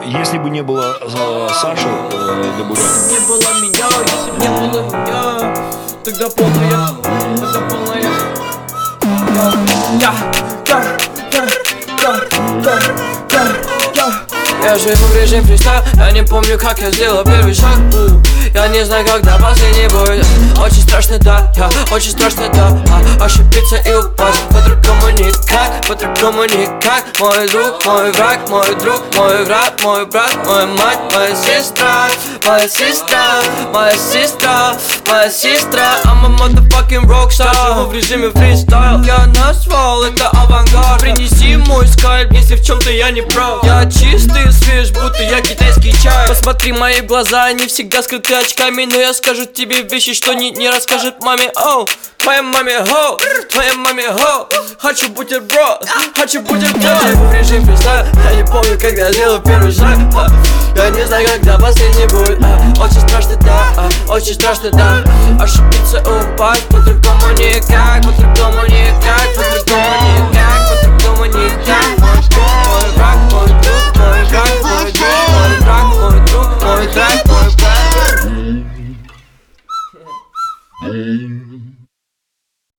Если бы не было Саши Дебуря. Не было меня, если не было меня, тогда полная. Я живу в режим фристайл, я не помню, как я сделал первый шаг. Я не знаю, когда последний будет. Очень страшно, да, очень страшно, да. Ошибиться и упасть, по-другому никак, по-другому никак. Мой друг, мой враг, мой друг, мой враг, мой брат, моя мать, моя сестра, моя сестра, моя сестра, моя сестра. I'm a motherfucking rockstar. Живу в режиме фристайл. Я назвал это авангард. Принеси мой скайп, если в чем-то я не прав. Я чистый, свеж, будто я китайский чай. Посмотри мои глаза, они всегда скрыты очками. Но я скажу тебе вещи, что не расскажет маме. Оу, твоей маме хоу, твоей маме хоу. Хочу бутерброд, хочу бутерброд. Я живу в режиме фристайл. Я не помню, когда я сделал первый шаг. Я не знаю, когда последний будет. Очень страшно, да, очень страшно, да. Ошибиться, упасть, по-другому никак, по-другому никак, по-другому никак.